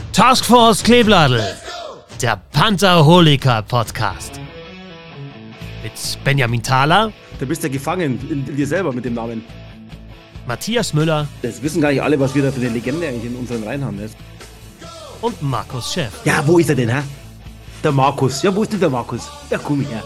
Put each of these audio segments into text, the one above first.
Taskforce Kleebladel, der Pantherholiker-Podcast. Mit Benjamin Thaler. Da bist du ja gefangen in dir selber mit dem Namen. Matthias Müller. Das wissen gar nicht alle, was wir da für eine Legende eigentlich in unseren Reihen haben. Ne? Und Markus Schäff. Ja, wo ist er denn, hä? Der Markus. Ja, wo ist denn der Markus? Ja, komm her.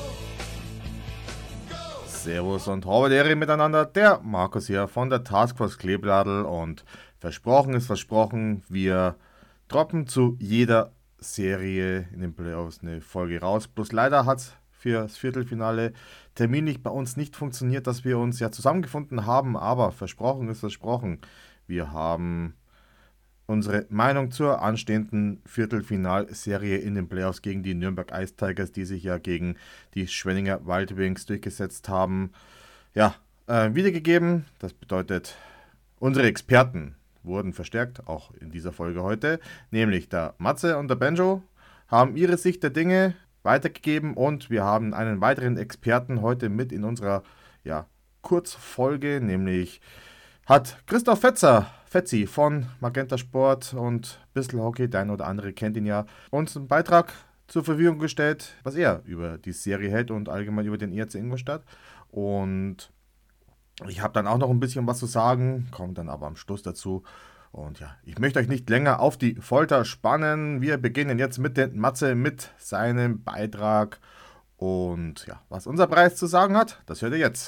Servus und Horvath miteinander. Der Markus hier von der Taskforce Kleebladel und versprochen ist versprochen, wir droppen zu jeder Serie in den Playoffs eine Folge raus. Bloß leider hat es für das Viertelfinale terminlich bei uns nicht funktioniert, dass wir uns ja zusammengefunden haben, aber versprochen ist versprochen. Wir haben unsere Meinung zur anstehenden Viertelfinalserie in den Playoffs gegen die Nürnberg Ice Tigers, die sich ja gegen die Schwenninger Wild Wings durchgesetzt haben, wiedergegeben. Das bedeutet, unsere Experten wurden verstärkt, auch in dieser Folge heute, nämlich der Matze und der Benjo haben ihre Sicht der Dinge weitergegeben und wir haben einen weiteren Experten heute mit in unserer Kurzfolge, nämlich hat Christoph Fetzi von Magenta Sport und Bissl Hockey, der eine oder andere kennt ihn ja, uns einen Beitrag zur Verfügung gestellt, was er über die Serie hält und allgemein über den ERC Ingolstadt. Und ich habe dann auch noch ein bisschen was zu sagen, kommt dann aber am Schluss dazu. Und ja, ich möchte euch nicht länger auf die Folter spannen. Wir beginnen jetzt mit den Matze, mit seinem Beitrag. Und ja, was unser Preis zu sagen hat, das hört ihr jetzt.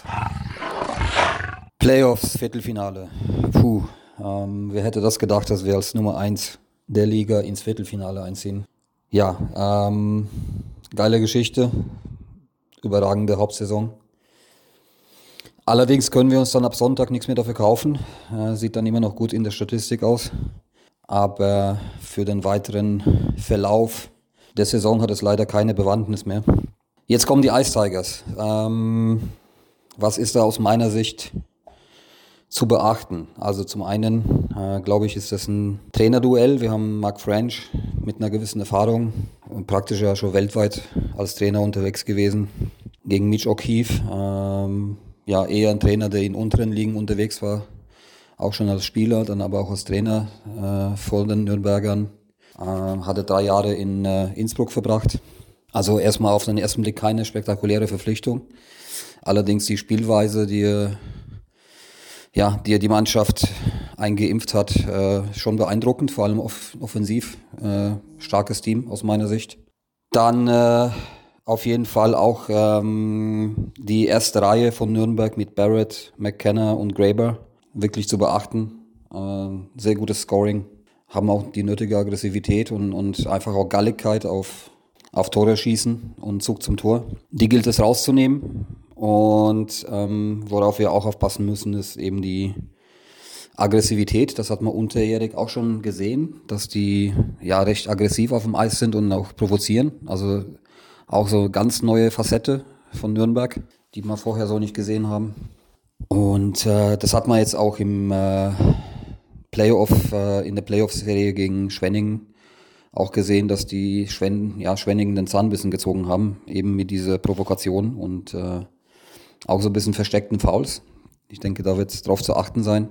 Playoffs, Viertelfinale. Wer hätte das gedacht, dass wir als Nummer 1 der Liga ins Viertelfinale einziehen? Ja, geile Geschichte, überragende Hauptsaison. Allerdings können wir uns dann ab Sonntag nichts mehr dafür kaufen. Sieht dann immer noch gut in der Statistik aus. Aber für den weiteren Verlauf der Saison hat es leider keine Bewandtnis mehr. Jetzt kommen die Ice Tigers. Was ist da aus meiner Sicht zu beachten? Also zum einen, glaube ich, ist das ein Trainerduell. Wir haben Mark French mit einer gewissen Erfahrung und praktisch ja schon weltweit als Trainer unterwegs gewesen. Gegen Mitch O'Keefe. Eher ein Trainer, der in unteren Ligen unterwegs war, auch schon als Spieler, dann aber auch als Trainer vor den Nürnbergern. Hatte 3 Jahre in Innsbruck verbracht. Also erstmal auf den ersten Blick keine spektakuläre Verpflichtung. Allerdings die Spielweise, die er die Mannschaft eingeimpft hat, schon beeindruckend, vor allem offensiv. Starkes Team aus meiner Sicht. Dann auf jeden Fall auch die erste Reihe von Nürnberg mit Barrett, McKenna und Graber wirklich zu beachten. Sehr gutes Scoring, haben auch die nötige Aggressivität und einfach auch Galligkeit auf Tore schießen und Zug zum Tor. Die gilt es rauszunehmen und worauf wir auch aufpassen müssen, ist eben die Aggressivität. Das hat man unterjährig auch schon gesehen, dass die recht aggressiv auf dem Eis sind und auch provozieren. Also auch so ganz neue Facette von Nürnberg, die wir vorher so nicht gesehen haben. Und das hat man jetzt auch im in der Playoff-Serie gegen Schwenningen auch gesehen, dass die Schwenningen den Zahn ein bisschen gezogen haben, eben mit dieser Provokation und auch so ein bisschen versteckten Fouls. Ich denke, da wird es drauf zu achten sein,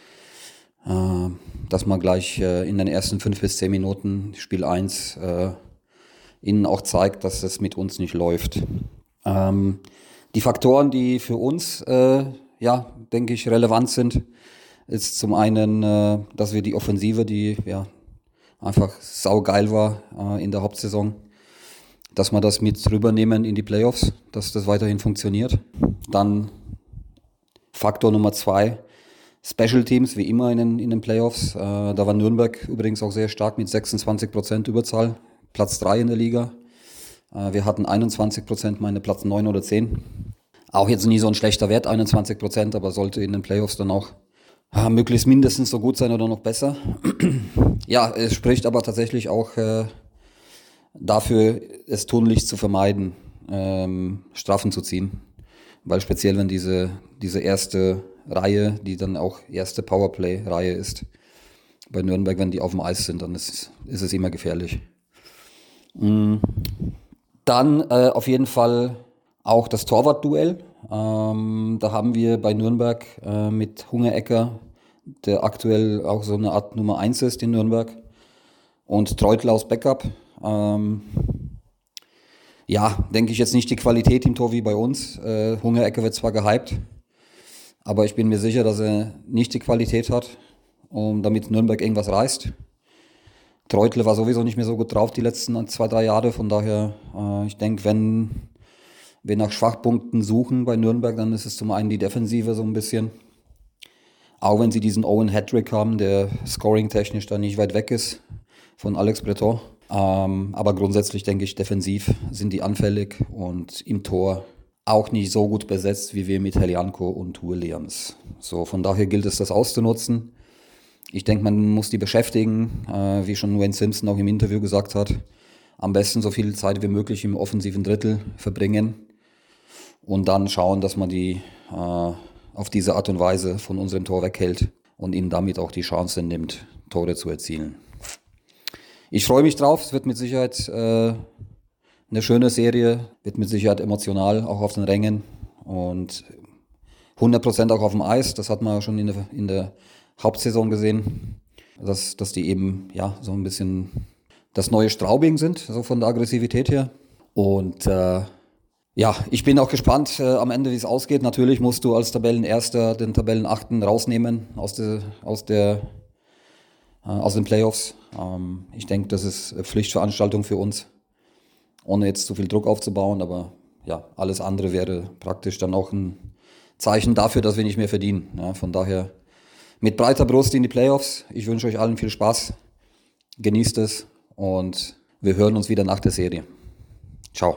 dass man gleich in den ersten 5 bis 10 Minuten Spiel 1 ihnen auch zeigt, dass es mit uns nicht läuft. Die Faktoren, die für uns, denke ich, relevant sind, ist zum einen, dass wir die Offensive, die einfach saugeil war in der Hauptsaison, dass wir das mit rübernehmen in die Playoffs, dass das weiterhin funktioniert. Dann Faktor Nummer 2, Special Teams, wie immer in den Playoffs. Da war Nürnberg übrigens auch sehr stark mit 26% Überzahl. Platz 3 in der Liga. Wir hatten 21%, meine Platz 9 oder 10. Auch jetzt nie so ein schlechter Wert, 21%, aber sollte in den Playoffs dann auch möglichst mindestens so gut sein oder noch besser. Es spricht aber tatsächlich auch dafür, es tunlichst zu vermeiden, Strafen zu ziehen. Weil speziell, wenn diese erste Reihe, die dann auch erste Powerplay-Reihe ist, bei Nürnberg, wenn die auf dem Eis sind, dann ist es immer gefährlich. Dann auf jeden Fall auch das Torwartduell. Da haben wir bei Nürnberg mit Hungerecker, der aktuell auch so eine Art Nummer 1 ist in Nürnberg, Und Treutl aus Backup. Ja, denke ich jetzt nicht die Qualität im Tor wie bei uns. Hungerecker wird zwar gehypt, aber ich bin mir sicher, dass er nicht die Qualität hat, damit Nürnberg irgendwas reißt. Treutl war sowieso nicht mehr so gut drauf die letzten 2-3 Jahre. Von daher, ich denke, wenn wir nach Schwachpunkten suchen bei Nürnberg, dann ist es zum einen die Defensive so ein bisschen. Auch wenn sie diesen Owen Hattrick haben, der scoring-technisch da nicht weit weg ist von Alex Breton. Aber grundsätzlich denke ich, defensiv sind die anfällig und im Tor auch nicht so gut besetzt wie wir mit Helianko und Williams. So, von daher gilt es, das auszunutzen. Ich denke, man muss die beschäftigen, wie schon Wayne Simpson auch im Interview gesagt hat. Am besten so viel Zeit wie möglich im offensiven Drittel verbringen und dann schauen, dass man die auf diese Art und Weise von unserem Tor weghält und ihnen damit auch die Chance nimmt, Tore zu erzielen. Ich freue mich drauf, es wird mit Sicherheit eine schöne Serie, wird mit Sicherheit emotional, auch auf den Rängen und 100% auch auf dem Eis. Das hat man schon in der Hauptsaison gesehen, dass die eben ja so ein bisschen das neue Straubing sind, so von der Aggressivität her. Und ja, ich bin auch gespannt am Ende, wie es ausgeht. Natürlich musst du als Tabellenerster den Tabellenachten rausnehmen aus den Playoffs. Ich denke, das ist eine Pflichtveranstaltung für uns, ohne jetzt zu viel Druck aufzubauen. Aber ja, alles andere wäre praktisch dann auch ein Zeichen dafür, dass wir nicht mehr verdienen. Ja, von daher mit breiter Brust in die Playoffs. Ich wünsche euch allen viel Spaß. Genießt es und wir hören uns wieder nach der Serie. Ciao.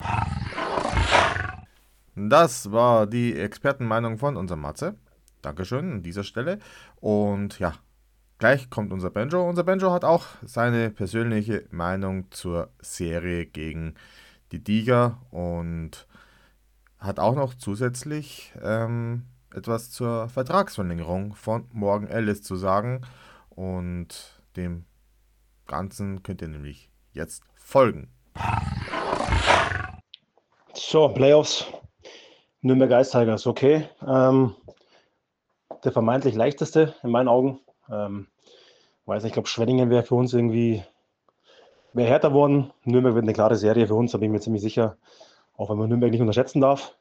Das war die Expertenmeinung von unserem Matze. Dankeschön an dieser Stelle. Und ja, gleich kommt unser Benjo. Unser Benjo hat auch seine persönliche Meinung zur Serie gegen die Tiger und hat auch noch zusätzlich etwas zur Vertragsverlängerung von Morgan Ellis zu sagen. Und dem Ganzen könnt ihr nämlich jetzt folgen. So, Playoffs. Nürnberg Ice Tigers, okay. Der vermeintlich leichteste in meinen Augen. Weiß nicht, ich glaube, Schwenningen wäre für uns irgendwie härter worden. Nürnberg wird eine klare Serie für uns, da bin ich mir ziemlich sicher. Auch wenn man Nürnberg nicht unterschätzen darf.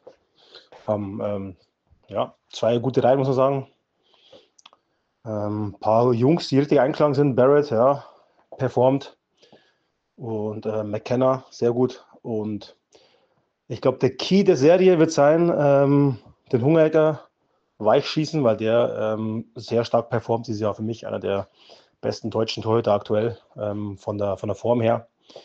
Ja, 2 gute Reihen, muss man sagen. Ein paar Jungs, die richtig eingeschlagen sind. Barrett, ja, performt. Und McKenna, sehr gut. Und ich glaube, der Key der Serie wird sein, den Hungerecker weichschießen, weil der sehr stark performt dieses Jahr. Für mich einer der besten deutschen Torhüter aktuell, von der Form her.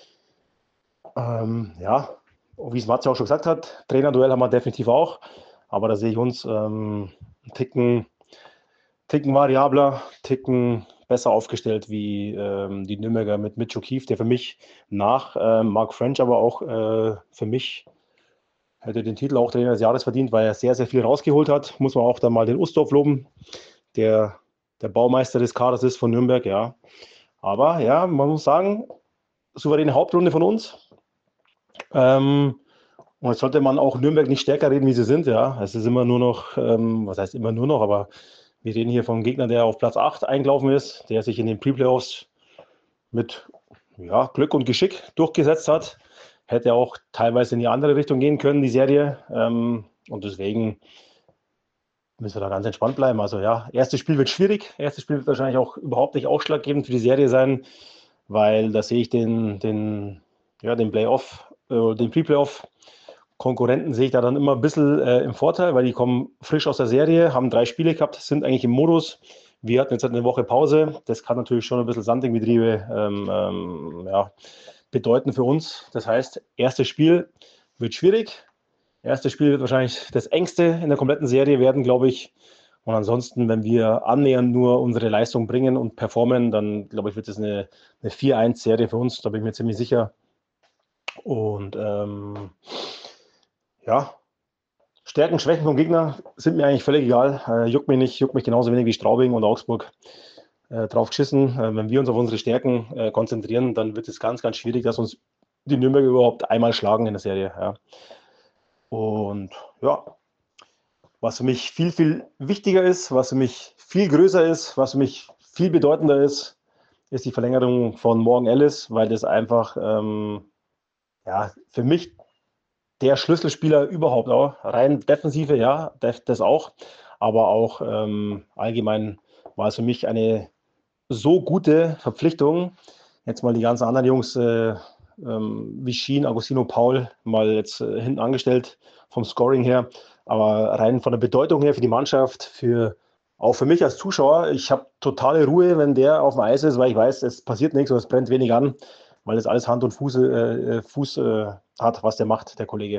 Ja, wie es Matze auch schon gesagt hat, Trainerduell haben wir definitiv auch. Aber da sehe ich uns einen Ticken variabler, Ticken besser aufgestellt wie die Nürnberger mit Mitch O'Keefe, der für mich nach Mark French aber auch für mich hätte den Titel auch Trainer des Jahres verdient, weil er sehr, sehr viel rausgeholt hat. Muss man auch dann mal den Ustorf loben, der Baumeister des Kaders ist von Nürnberg, ja. Aber ja, man muss sagen, souveräne Hauptrunde von uns. Und jetzt sollte man auch Nürnberg nicht stärker reden, wie sie sind, ja. Es ist immer nur noch, was heißt immer nur noch, aber wir reden hier vom Gegner, der auf Platz 8 eingelaufen ist, der sich in den Pre-Playoffs mit ja, Glück und Geschick durchgesetzt hat. Hätte auch teilweise in die andere Richtung gehen können, die Serie. Und deswegen müssen wir da ganz entspannt bleiben. Also ja, erstes Spiel wird schwierig. Erstes Spiel wird wahrscheinlich auch überhaupt nicht ausschlaggebend für die Serie sein, weil da sehe ich den Playoff, den Pre-Playoff-Konkurrenten sehe ich da dann immer ein bisschen im Vorteil, weil die kommen frisch aus der Serie, haben 3 Spiele gehabt, sind eigentlich im Modus. Wir hatten jetzt eine Woche Pause. Das kann natürlich schon ein bisschen Sanding-Betriebe bedeuten für uns. Das heißt, erstes Spiel wird schwierig. Erstes Spiel wird wahrscheinlich das engste in der kompletten Serie werden, glaube ich. Und ansonsten, wenn wir annähernd nur unsere Leistung bringen und performen, dann, glaube ich, wird es eine 4-1-Serie für uns. Da bin ich mir ziemlich sicher. Und ja, Stärken, Schwächen vom Gegner sind mir eigentlich völlig egal. Juckt mich nicht, juckt mich genauso wenig wie Straubing und Augsburg. Drauf geschissen. Wenn wir uns auf unsere Stärken konzentrieren, dann wird es ganz, ganz schwierig, dass uns die Nürnberger überhaupt einmal schlagen in der Serie. Ja. Und ja, was für mich viel, viel wichtiger ist, was für mich viel größer ist, was für mich viel bedeutender ist, ist die Verlängerung von Morgan Ellis, weil das einfach für mich der Schlüsselspieler überhaupt auch. Rein Defensive, ja, das auch. Aber auch allgemein war es für mich eine so gute Verpflichtung. Jetzt mal die ganzen anderen Jungs wie Sheen, Agostino, Paul mal jetzt hinten angestellt vom Scoring her. Aber rein von der Bedeutung her für die Mannschaft, auch für mich als Zuschauer, ich habe totale Ruhe, wenn der auf dem Eis ist, weil ich weiß, es passiert nichts oder es brennt wenig an, weil das alles Hand und Fuß hat, was der macht, der Kollege.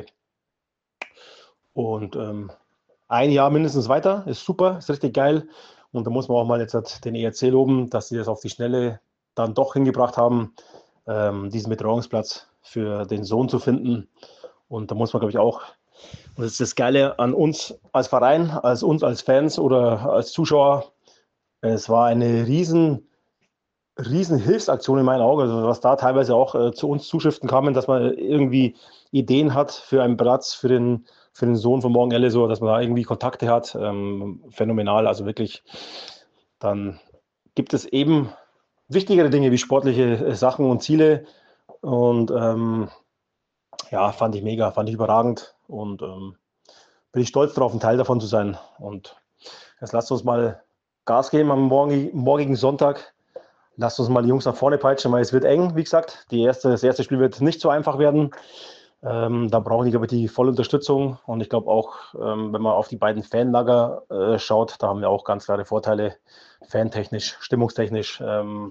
Und ein Jahr mindestens weiter, ist super, ist richtig geil. Und da muss man auch mal jetzt den ERC loben, dass sie das auf die Schnelle dann doch hingebracht haben, diesen Betreuungsplatz für den Sohn zu finden. Und da muss man, glaube ich, auch, und das ist das Geile an uns als Verein, uns als Fans oder als Zuschauer, es war eine riesen Hilfsaktion in meinen Augen, also was da teilweise auch zu uns Zuschriften kamen, dass man irgendwie Ideen hat für einen Platz für den Sohn von Morgan Ellis, so dass man da irgendwie Kontakte hat, phänomenal, also wirklich, dann gibt es eben wichtigere Dinge wie sportliche Sachen und Ziele und fand ich mega, fand ich überragend und bin ich stolz darauf, ein Teil davon zu sein. Und jetzt lasst uns mal Gas geben am morgigen Sonntag. Lasst uns mal die Jungs nach vorne peitschen, weil es wird eng, wie gesagt. Das erste Spiel wird nicht so einfach werden. Da brauchen die, glaube ich, die volle Unterstützung. Und ich glaube auch, wenn man auf die beiden Fanlager schaut, da haben wir auch ganz klare Vorteile, fantechnisch, stimmungstechnisch.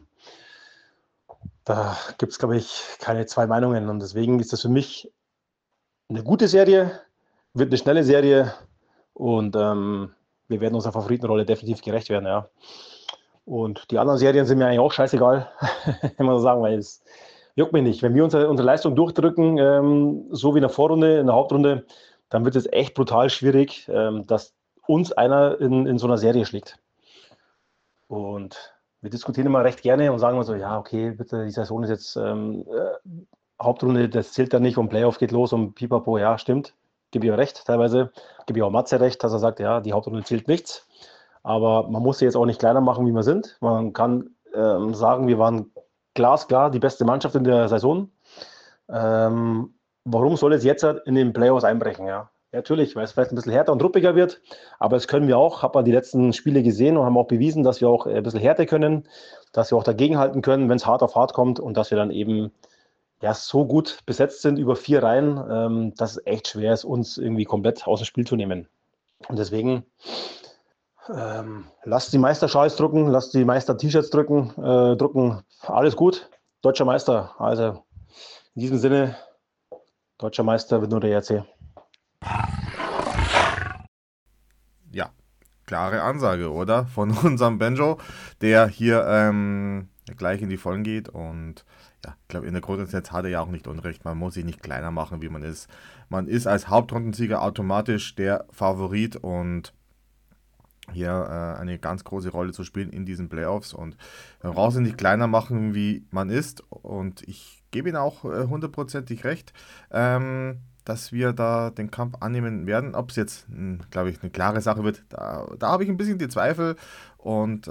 Da gibt es, glaube ich, keine zwei Meinungen. Und deswegen ist das für mich eine gute Serie, wird eine schnelle Serie. Und wir werden unserer Favoritenrolle definitiv gerecht werden, ja. Und die anderen Serien sind mir eigentlich auch scheißegal, wenn man so sagen, weil es juckt mich nicht. Wenn wir unsere Leistung durchdrücken, so wie in der Vorrunde, in der Hauptrunde, dann wird es echt brutal schwierig, dass uns einer in so einer Serie schlägt. Und wir diskutieren immer recht gerne und sagen immer so, ja, okay, bitte, die Saison ist jetzt Hauptrunde, das zählt ja nicht und Playoff geht los und pipapo, ja, stimmt. Gebe ich auch recht, teilweise. Gebe ich auch Matze recht, dass er sagt, ja, die Hauptrunde zählt nichts. Aber man muss sie jetzt auch nicht kleiner machen, wie wir sind. Man kann sagen, wir waren glasklar die beste Mannschaft in der Saison. Warum soll es jetzt in den Playoffs einbrechen? Ja, natürlich, weil es vielleicht ein bisschen härter und ruppiger wird. Aber das können wir auch. Haben wir die letzten Spiele gesehen und haben auch bewiesen, dass wir auch ein bisschen härter können, dass wir auch dagegenhalten können, wenn es hart auf hart kommt und dass wir dann eben so gut besetzt sind über 4 Reihen, dass es echt schwer ist, uns irgendwie komplett aus dem Spiel zu nehmen. Und deswegen lasst die Meisterschals drucken, lasst die Meister-T-Shirts drucken. Alles gut. Deutscher Meister. Also in diesem Sinne, deutscher Meister wird nur der ERC. Ja, klare Ansage, oder? Von unserem Benjo, der hier gleich in die Vollen geht. Und ja, ich glaube, in der Grundessenz hat er ja auch nicht Unrecht. Man muss sich nicht kleiner machen, wie man ist. Man ist als Hauptrundensieger automatisch der Favorit und hier eine ganz große Rolle zu spielen in diesen Playoffs. Und man braucht sich nicht kleiner machen, wie man ist. Und ich gebe Ihnen auch 100%ig recht, dass wir da den Kampf annehmen werden. Ob es jetzt, glaube ich, eine klare Sache wird, da habe ich ein bisschen die Zweifel. Und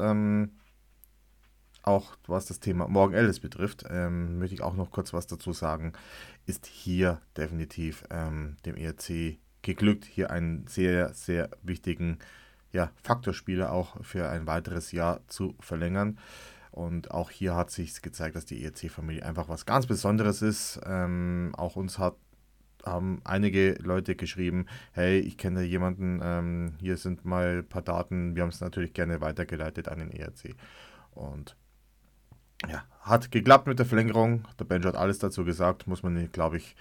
auch was das Thema Morgan Ellis betrifft, möchte ich auch noch kurz was dazu sagen, ist hier definitiv dem ERC geglückt, hier einen sehr, sehr wichtigen Faktorspieler auch für ein weiteres Jahr zu verlängern. Und auch hier hat sich gezeigt, dass die ERC-Familie einfach was ganz Besonderes ist. Auch uns haben einige Leute geschrieben, hey, ich kenne jemanden, hier sind mal ein paar Daten. Wir haben es natürlich gerne weitergeleitet an den ERC. Und ja, hat geklappt mit der Verlängerung. Der Benjo hat alles dazu gesagt, muss man, glaube ich,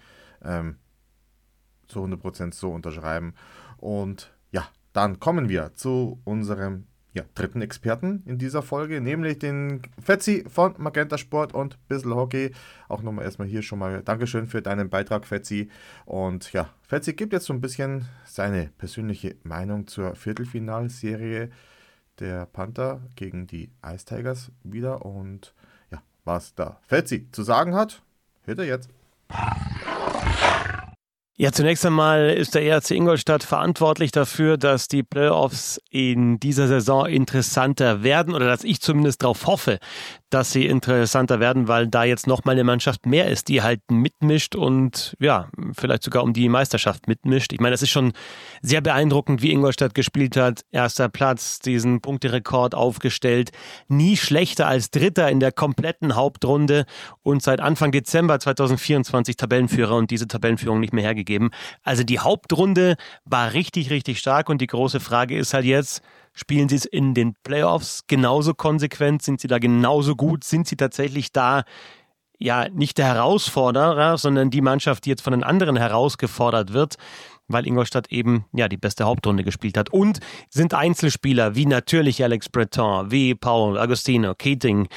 zu 100% so unterschreiben. Und ja, dann kommen wir zu unserem dritten Experten in dieser Folge, nämlich den Fetzi von Magenta Sport und Bissl Hockey. Auch nochmal erstmal hier schon mal Dankeschön für deinen Beitrag, Fetzi. Und ja, Fetzi gibt jetzt so ein bisschen seine persönliche Meinung zur Viertelfinalserie der Panther gegen die Ice Tigers wieder. Und ja, was da Fetzi zu sagen hat, hört er jetzt. Ja, zunächst einmal ist der ERC Ingolstadt verantwortlich dafür, dass die Playoffs in dieser Saison interessanter werden oder dass ich zumindest darauf hoffe, dass sie interessanter werden, weil da jetzt nochmal eine Mannschaft mehr ist, die halt mitmischt und ja, vielleicht sogar um die Meisterschaft mitmischt. Ich meine, das ist schon sehr beeindruckend, wie Ingolstadt gespielt hat. Erster Platz, diesen Punkterekord aufgestellt. Nie schlechter als Dritter in der kompletten Hauptrunde und seit Anfang Dezember 2024 Tabellenführer und diese Tabellenführung nicht mehr hergegeben. Also die Hauptrunde war richtig, richtig stark und die große Frage ist halt jetzt, spielen sie es in den Playoffs genauso konsequent? Sind sie da genauso gut? Sind sie tatsächlich da, ja, nicht der Herausforderer, sondern die Mannschaft, die jetzt von den anderen herausgefordert wird, weil Ingolstadt eben, ja, die beste Hauptrunde gespielt hat. Und sind Einzelspieler, wie natürlich Alex Breton, wie Paul, Agostino, Keating,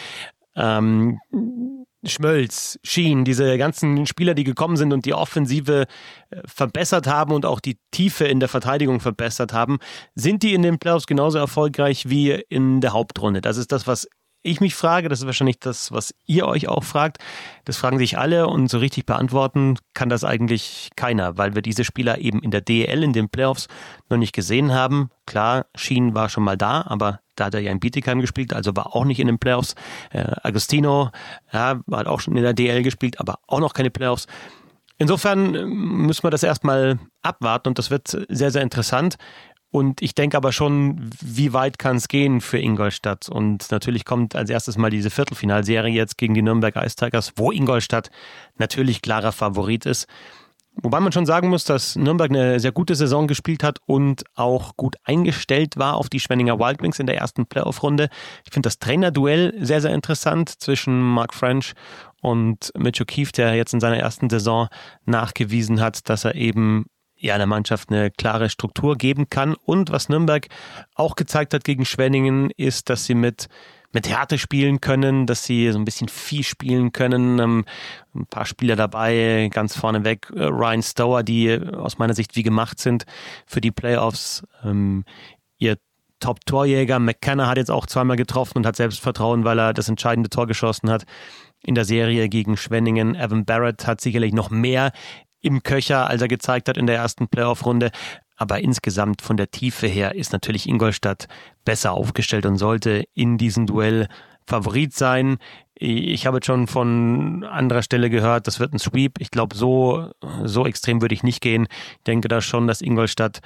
Schmölz, Schien, diese ganzen Spieler, die gekommen sind und die Offensive verbessert haben und auch die Tiefe in der Verteidigung verbessert haben, sind die in den Playoffs genauso erfolgreich wie in der Hauptrunde? Das ist das, was ich mich frage. Das ist wahrscheinlich das, was ihr euch auch fragt. Das fragen sich alle und so richtig beantworten kann das eigentlich keiner, weil wir diese Spieler eben in der DEL, in den Playoffs noch nicht gesehen haben. Klar, Schien war schon mal da, aber da hat er ja in Bietigheim gespielt, also war auch nicht in den Playoffs. Agostino, ja, hat auch schon in der DL gespielt, aber auch noch keine Playoffs. Insofern müssen wir das erstmal abwarten und das wird sehr, sehr interessant. Und ich denke aber schon, wie weit kann es gehen für Ingolstadt? Und natürlich kommt als erstes mal diese Viertelfinalserie jetzt gegen die Nürnberg Ice Tigers, wo Ingolstadt natürlich klarer Favorit ist. Wobei man schon sagen muss, dass Nürnberg eine sehr gute Saison gespielt hat und auch gut eingestellt war auf die Schwenninger Wild Wings in der ersten Playoff-Runde. Ich finde das Trainerduell sehr, sehr interessant zwischen Mark French und Mitch O'Keefe, der jetzt in seiner ersten Saison nachgewiesen hat, dass er eben ja der Mannschaft eine klare Struktur geben kann. Und was Nürnberg auch gezeigt hat gegen Schwenningen, ist, dass sie mit Härte spielen können, dass sie so ein bisschen Vieh spielen können. Ein paar Spieler dabei, ganz vorneweg Ryan Stower, die aus meiner Sicht wie gemacht sind für die Playoffs. Ihr Top-Torjäger McKenna hat jetzt auch zweimal getroffen und hat Selbstvertrauen, weil er das entscheidende Tor geschossen hat in der Serie gegen Schwenningen. Evan Barrett hat sicherlich noch mehr im Köcher, als er gezeigt hat in der ersten Playoff-Runde. Aber insgesamt von der Tiefe her ist natürlich Ingolstadt besser aufgestellt und sollte in diesem Duell Favorit sein. Ich habe jetzt schon von anderer Stelle gehört, das wird ein Sweep. Ich glaube, so extrem würde ich nicht gehen. Ich denke da schon, dass Ingolstadt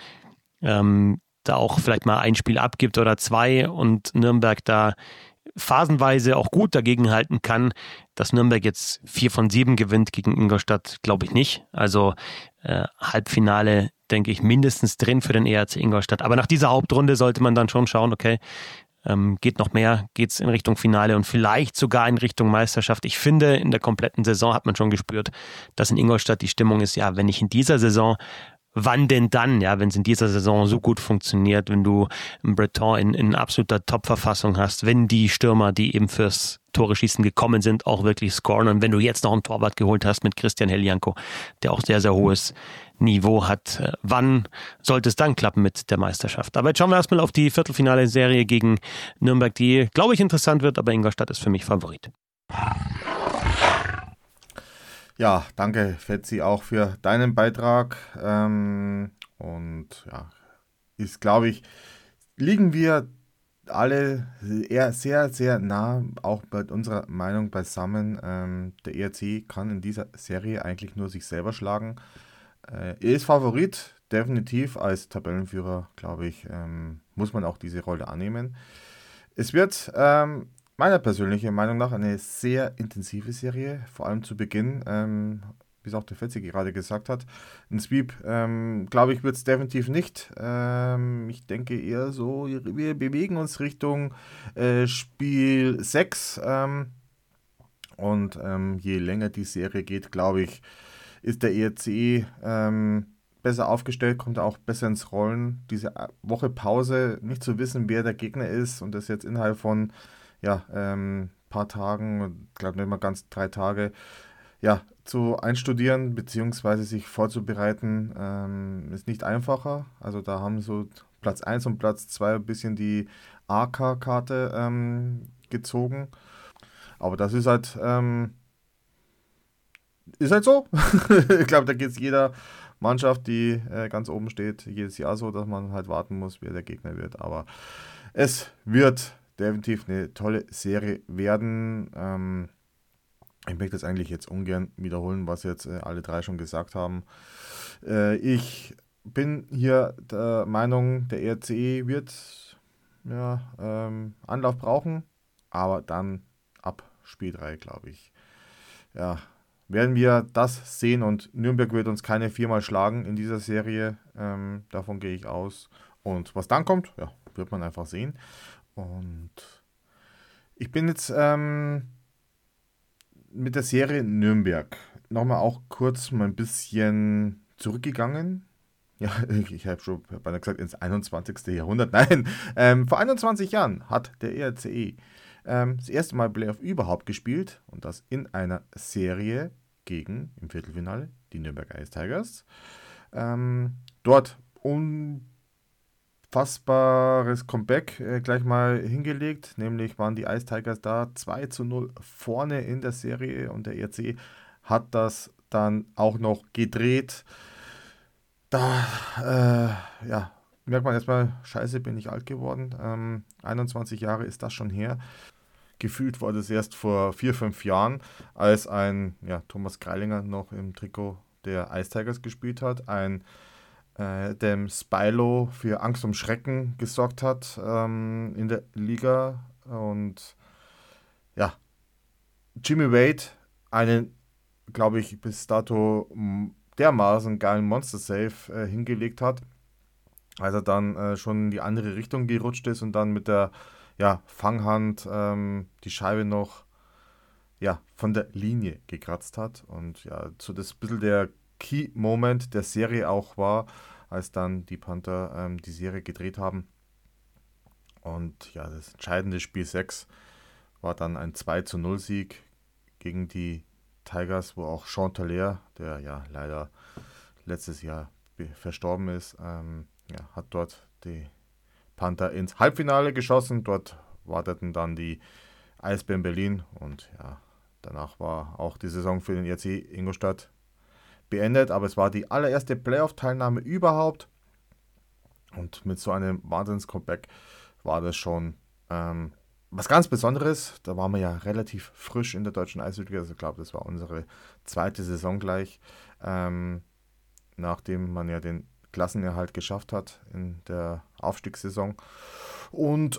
da auch vielleicht mal ein Spiel abgibt oder zwei und Nürnberg da phasenweise auch gut dagegenhalten kann. Dass Nürnberg jetzt 4 von 7 gewinnt gegen Ingolstadt, glaube ich nicht. Also Halbfinale, denke ich, mindestens drin für den ERC Ingolstadt. Aber nach dieser Hauptrunde sollte man dann schon schauen, okay, geht noch mehr, geht es in Richtung Finale und vielleicht sogar in Richtung Meisterschaft. Ich finde, in der kompletten Saison hat man schon gespürt, dass in Ingolstadt die Stimmung ist, ja, wenn nicht in dieser Saison, wann denn dann, ja, wenn es in dieser Saison so gut funktioniert, wenn du einen Breton in absoluter Top-Verfassung hast, wenn die Stürmer, die eben fürs Tore schießen gekommen sind, auch wirklich scoren und wenn du jetzt noch einen Torwart geholt hast mit Christian Helianko, der auch sehr, sehr hohes Niveau hat, wann sollte es dann klappen mit der Meisterschaft? Aber jetzt schauen wir erstmal auf die Viertelfinale-Serie gegen Nürnberg, die, glaube ich, interessant wird, aber Ingolstadt ist für mich Favorit. Ja, danke Fetzi auch für deinen Beitrag und ja, ist, glaube ich, liegen wir alle eher sehr, sehr nah, auch bei unserer Meinung beisammen. Der ERC kann in dieser Serie eigentlich nur sich selber schlagen. Er ist Favorit, definitiv als Tabellenführer, glaube ich, muss man auch diese Rolle annehmen. Es wird meiner persönlichen Meinung nach eine sehr intensive Serie, vor allem zu Beginn, wie es auch der Fetzi gerade gesagt hat. Ein Sweep, glaube ich, wird es definitiv nicht. Ich denke eher so, wir bewegen uns Richtung Spiel 6 und je länger die Serie geht, glaube ich, ist der ERC besser aufgestellt, kommt auch besser ins Rollen. Diese Woche Pause, nicht zu wissen, wer der Gegner ist und das jetzt innerhalb von paar Tagen, ich glaube nicht mal ganz 3 Tage, ja, zu einstudieren bzw. sich vorzubereiten, ist nicht einfacher. Also da haben so Platz 1 und Platz 2 ein bisschen die AK-Karte gezogen. Aber das ist halt so. Ich glaube, da geht es jeder Mannschaft, die ganz oben steht, jedes Jahr so, dass man halt warten muss, wer der Gegner wird. Aber es wird definitiv eine tolle Serie werden. Ich möchte das eigentlich jetzt ungern wiederholen, was jetzt alle drei schon gesagt haben. Ich bin hier der Meinung, der ERC wird Anlauf brauchen, aber dann ab Spiel 3, glaube ich. Ja, werden wir das sehen und Nürnberg wird uns keine 4-mal schlagen in dieser Serie. Davon gehe ich aus. Und was dann kommt, ja, wird man einfach sehen. Und ich bin jetzt mit der Serie Nürnberg nochmal auch kurz mal ein bisschen zurückgegangen. Ja, ich habe schon beinahe gesagt, ins 21. Jahrhundert. Nein, vor 21 Jahren hat der ERCE das erste Mal Playoff überhaupt gespielt und das in einer Serie gegen, im Viertelfinale, die Nürnberg Ice Tigers. Dort unfassbares Comeback gleich mal hingelegt, nämlich waren die Ice Tigers da 2-0 vorne in der Serie und der ERC hat das dann auch noch gedreht. Da, merkt man erstmal, scheiße, bin ich alt geworden. 21 Jahre ist das schon her. Gefühlt war das erst vor 4-5 Jahren, als ein Thomas Greilinger noch im Trikot der Ice Tigers gespielt hat, dem Spilo für Angst und Schrecken gesorgt hat in der Liga. Und ja, Jimmy Wade, einen, glaube ich, bis dato dermaßen geilen Monster-Save hingelegt hat, als er dann schon in die andere Richtung gerutscht ist und dann mit der Fanghand die Scheibe noch von der Linie gekratzt hat. Und ja, so das bisschen der Key-Moment der Serie auch war, als dann die Panther die Serie gedreht haben. Und ja, das entscheidende Spiel 6 war dann ein 2-0-Sieg gegen die Tigers, wo auch Sean Taylor, der ja leider letztes Jahr verstorben ist, hat dort die Panther ins Halbfinale geschossen. Dort warteten dann die Eisbären Berlin und ja, danach war auch die Saison für den ERC Ingolstadt beendet, aber es war die allererste Playoff-Teilnahme überhaupt und mit so einem Wahnsinns-Comeback war das schon was ganz Besonderes. Da waren wir ja relativ frisch in der deutschen Eishockey, also ich glaube, das war unsere zweite Saison gleich, nachdem man ja den Klassenerhalt geschafft hat in der Aufstiegssaison. Und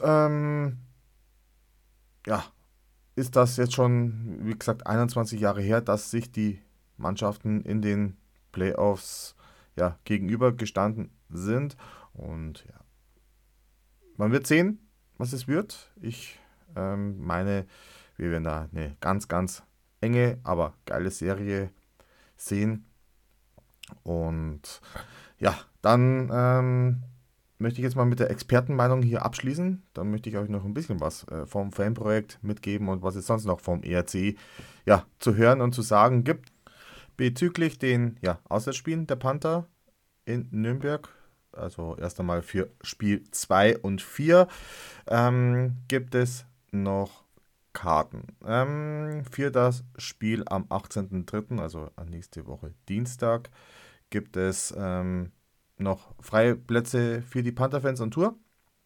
ist das jetzt schon, wie gesagt, 21 Jahre her, dass sich die Mannschaften in den Playoffs gegenübergestanden sind. Und ja, man wird sehen, was es wird. Ich meine, wir werden da eine ganz, ganz enge, aber geile Serie sehen. Und ja, dann möchte ich jetzt mal mit der Expertenmeinung hier abschließen. Dann möchte ich euch noch ein bisschen was vom Fanprojekt mitgeben und was es sonst noch vom ERC zu hören und zu sagen gibt. Bezüglich den Auswärtsspielen der Panther in Nürnberg, also erst einmal für Spiel 2 und 4, gibt es noch Karten. Für das Spiel am 18.03., also nächste Woche Dienstag, gibt es noch freie Plätze für die Panther-Fans on Tour.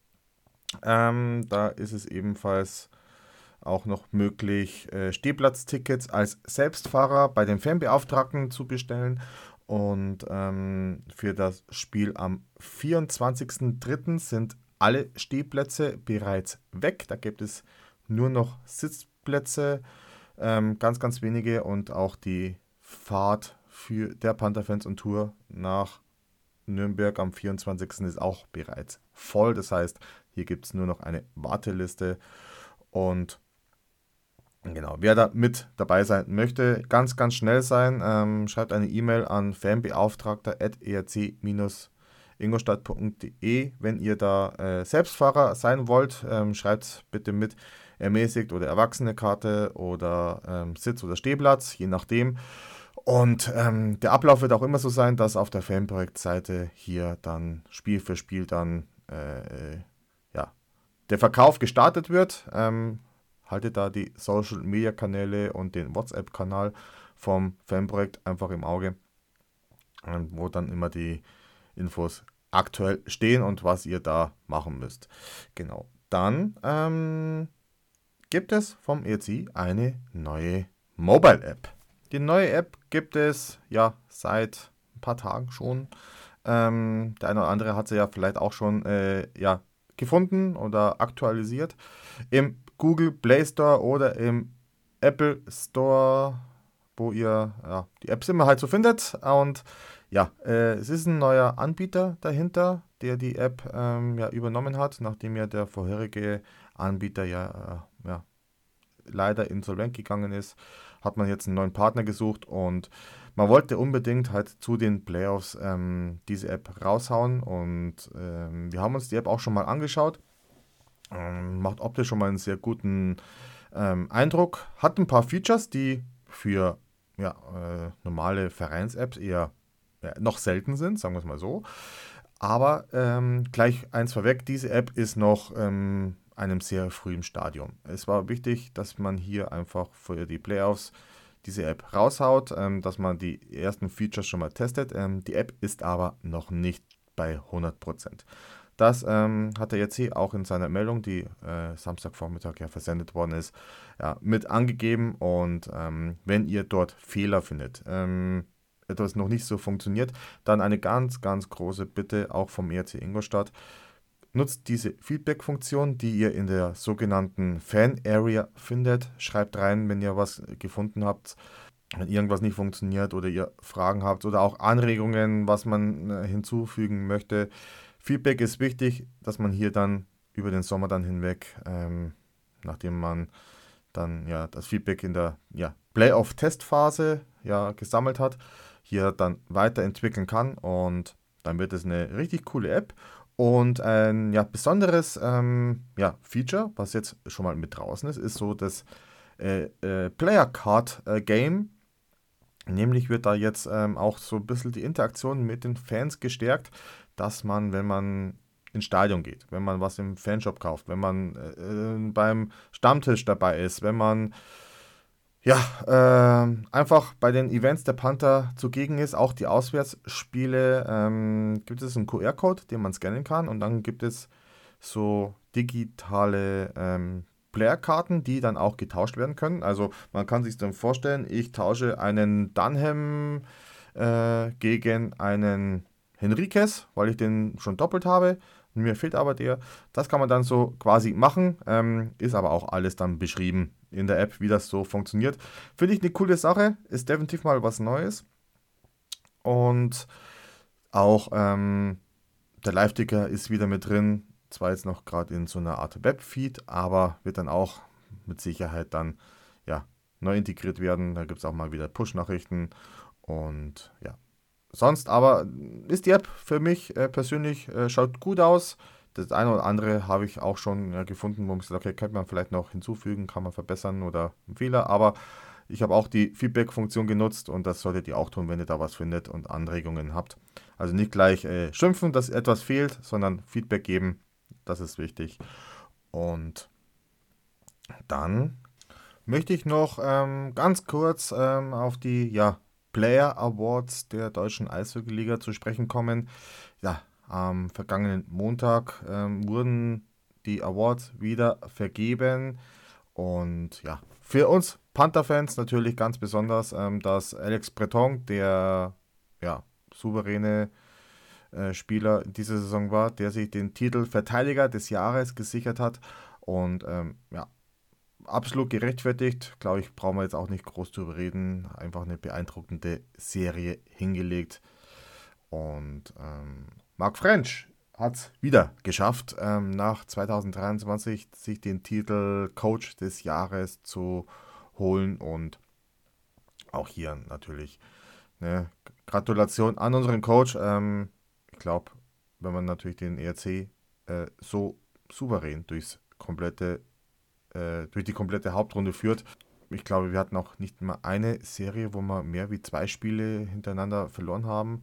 Da ist es ebenfalls auch noch möglich, Stehplatztickets als Selbstfahrer bei den Fanbeauftragten zu bestellen. Und für das Spiel am 24.03. sind alle Stehplätze bereits weg. Da gibt es nur noch Sitzplätze, ganz, ganz wenige. Und auch die Fahrt für der Panther-Fans on Tour nach Nürnberg am 24. ist auch bereits voll. Das heißt, hier gibt es nur noch eine Warteliste. Und genau, wer da mit dabei sein möchte, ganz, ganz schnell sein. Schreibt eine E-Mail an fanbeauftragter@erc-ingolstadt.de. Wenn ihr da Selbstfahrer sein wollt, schreibt bitte mit ermäßigt oder erwachsene Karte oder Sitz- oder Stehplatz, je nachdem. Und der Ablauf wird auch immer so sein, dass auf der Fanprojektseite hier dann Spiel für Spiel dann der Verkauf gestartet wird. Haltet da die Social Media Kanäle und den WhatsApp-Kanal vom Fanprojekt einfach im Auge, wo dann immer die Infos aktuell stehen und was ihr da machen müsst. Genau. dann gibt es vom ERC eine neue Mobile-App. Die neue App gibt es ja seit ein paar Tagen schon. Der eine oder andere hat sie ja vielleicht auch schon gefunden oder aktualisiert. Im Google Play Store oder im Apple Store, wo ihr die Apps immer halt so findet. Und ja, es ist ein neuer Anbieter dahinter, der die App übernommen hat, nachdem ja der vorherige Anbieter leider insolvent gegangen ist, hat man jetzt einen neuen Partner gesucht und man wollte unbedingt halt zu den Playoffs diese App raushauen und wir haben uns die App auch schon mal angeschaut. Macht optisch schon mal einen sehr guten Eindruck, hat ein paar Features, die für normale Vereins-Apps eher noch selten sind, sagen wir es mal so. Aber gleich eins vorweg, diese App ist noch einem sehr frühen Stadium. Es war wichtig, dass man hier einfach für die Playoffs diese App raushaut, dass man die ersten Features schon mal testet. Die App ist aber noch nicht bei 100%. Das hat der ERC auch in seiner Meldung, die Samstagvormittag versendet worden ist, mit angegeben. Und wenn ihr dort Fehler findet, etwas noch nicht so funktioniert, dann eine ganz, ganz große Bitte auch vom ERC Ingolstadt. Nutzt diese Feedback-Funktion, die ihr in der sogenannten Fan-Area findet. Schreibt rein, wenn ihr was gefunden habt, wenn irgendwas nicht funktioniert oder ihr Fragen habt oder auch Anregungen, was man hinzufügen möchte. Feedback ist wichtig, dass man hier dann über den Sommer dann hinweg, nachdem man dann das Feedback in der Playoff-Testphase gesammelt hat, hier dann weiterentwickeln kann und dann wird es eine richtig coole App. Und ein besonderes Feature, was jetzt schon mal mit draußen ist so das Player Card Game. Nämlich wird da jetzt auch so ein bisschen die Interaktion mit den Fans gestärkt, dass man, wenn man ins Stadion geht, wenn man was im Fanshop kauft, wenn man beim Stammtisch dabei ist, wenn man einfach bei den Events der Panther zugegen ist, auch die Auswärtsspiele, gibt es einen QR-Code, den man scannen kann und dann gibt es so digitale Playerkarten, die dann auch getauscht werden können. Also man kann sich dann vorstellen, ich tausche einen Dunham gegen einen Henriquez, weil ich den schon doppelt habe. Mir fehlt aber der. Das kann man dann so quasi machen, ist aber auch alles dann beschrieben in der App, wie das so funktioniert. Finde ich eine coole Sache, ist definitiv mal was Neues. Und auch der Live-Ticker ist wieder mit drin. Zwar jetzt noch gerade in so einer Art Webfeed, aber wird dann auch mit Sicherheit dann neu integriert werden. Da gibt es auch mal wieder Push-Nachrichten und sonst aber ist die App für mich persönlich, schaut gut aus. Das eine oder andere habe ich auch schon gefunden, wo man gesagt, okay, könnte man vielleicht noch hinzufügen, kann man verbessern oder ein Fehler. Aber ich habe auch die Feedback-Funktion genutzt und das solltet ihr auch tun, wenn ihr da was findet und Anregungen habt. Also nicht gleich schimpfen, dass etwas fehlt, sondern Feedback geben, das ist wichtig. Und dann möchte ich noch ganz kurz auf die Player Awards der Deutschen Eishockey-Liga zu sprechen kommen. Am vergangenen Montag wurden die Awards wieder vergeben und für uns Panther-Fans natürlich ganz besonders, dass Alex Breton, der souveräne Spieler dieser Saison war, der sich den Titel Verteidiger des Jahres gesichert hat und absolut gerechtfertigt, glaube ich, brauchen wir jetzt auch nicht groß drüber reden. Einfach eine beeindruckende Serie hingelegt. Und Marc French hat es wieder geschafft, nach 2023 sich den Titel Coach des Jahres zu holen. Und auch hier natürlich eine Gratulation an unseren Coach. Ich glaube, wenn man natürlich den ERC so souverän durch die komplette Hauptrunde führt. Ich glaube, wir hatten auch nicht mal eine Serie, wo wir mehr wie 2 Spiele hintereinander verloren haben.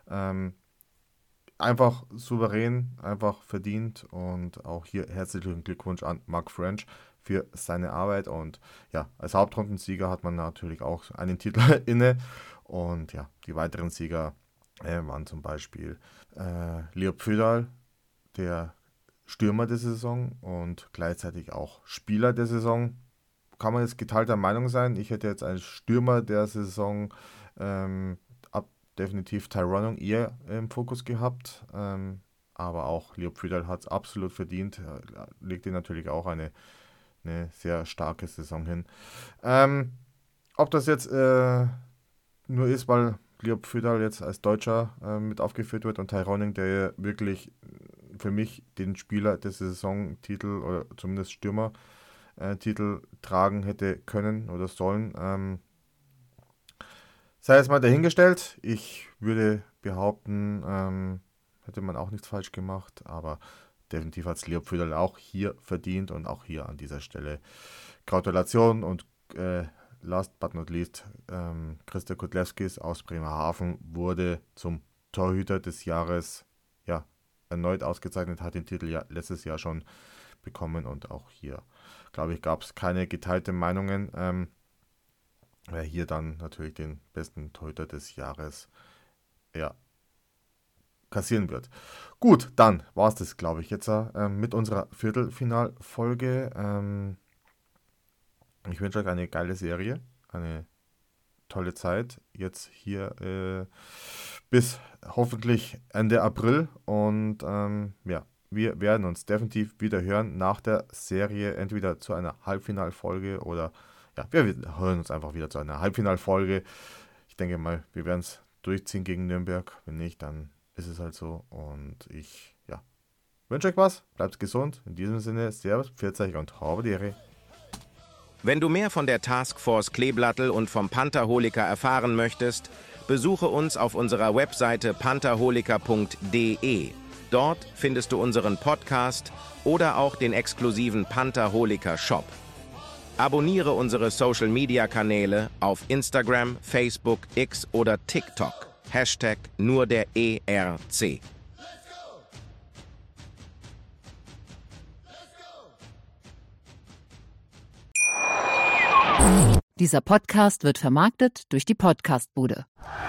Einfach souverän, einfach verdient und auch hier herzlichen Glückwunsch an Marc French für seine Arbeit und als Hauptrundensieger hat man natürlich auch einen Titel inne und die weiteren Sieger waren zum Beispiel Leo Pföderl, der Stürmer der Saison und gleichzeitig auch Spieler der Saison. Kann man jetzt geteilter Meinung sein. Ich hätte jetzt als Stürmer der Saison definitiv Tyrone eher im Fokus gehabt. Aber auch Leo Pfüderl hat es absolut verdient. Legt ihm natürlich auch eine sehr starke Saison hin. Ob das jetzt nur ist, weil Leo Pfüderl jetzt als Deutscher mit aufgeführt wird und Tyrone, der wirklich für mich den Spieler des Saisontitel oder zumindest Stürmer-Titel tragen hätte können oder sollen. Sei es mal dahingestellt. Ich würde behaupten, hätte man auch nichts falsch gemacht, aber definitiv hat es Leo Pfüderl auch hier verdient und auch hier an dieser Stelle Gratulation und last but not least, Christa Kudlewskis aus Bremerhaven wurde zum Torhüter des Jahres erneut ausgezeichnet, hat den Titel ja letztes Jahr schon bekommen und auch hier, glaube ich, gab es keine geteilte Meinungen, wer hier dann natürlich den besten Torhüter des Jahres kassieren wird. Gut, dann war es das, glaube ich, jetzt mit unserer Viertelfinalfolge. Ich wünsche euch eine geile Serie, eine tolle Zeit. Jetzt hier bis hoffentlich Ende April. Und wir werden uns definitiv wieder hören nach der Serie, entweder zu einer Halbfinalfolge oder wir hören uns einfach wieder zu einer Halbfinalfolge. Ich denke mal, wir werden es durchziehen gegen Nürnberg. Wenn nicht, dann ist es halt so. Und ich wünsche euch was. Bleibt gesund. In diesem Sinne, Servus, pfiat euch und habe die Ehre. Wenn du mehr von der Taskforce Kleeblattel und vom Pantherholiker erfahren möchtest, besuche uns auf unserer Webseite pantherholiker.de. Dort findest du unseren Podcast oder auch den exklusiven Pantherholiker Shop. Abonniere unsere Social-Media-Kanäle auf Instagram, Facebook, X oder TikTok. #nur der ERC. Dieser Podcast wird vermarktet durch die Podcastbude.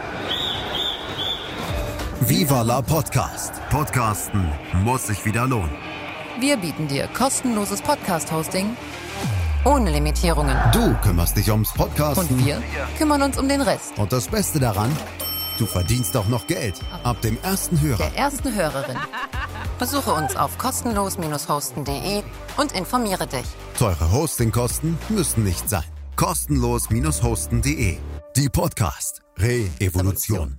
Viva la Podcast. Podcasten muss sich wieder lohnen. Wir bieten dir kostenloses Podcast-Hosting ohne Limitierungen. Du kümmerst dich ums Podcasten. Und wir kümmern uns um den Rest. Und das Beste daran, du verdienst auch noch Geld. Ab dem ersten Hörer. Der ersten Hörerin. Besuche uns auf kostenlos-hosten.de und informiere dich. Teure Hostingkosten müssen nicht sein. Kostenlos-hosten.de. Die Podcast Re-Evolution.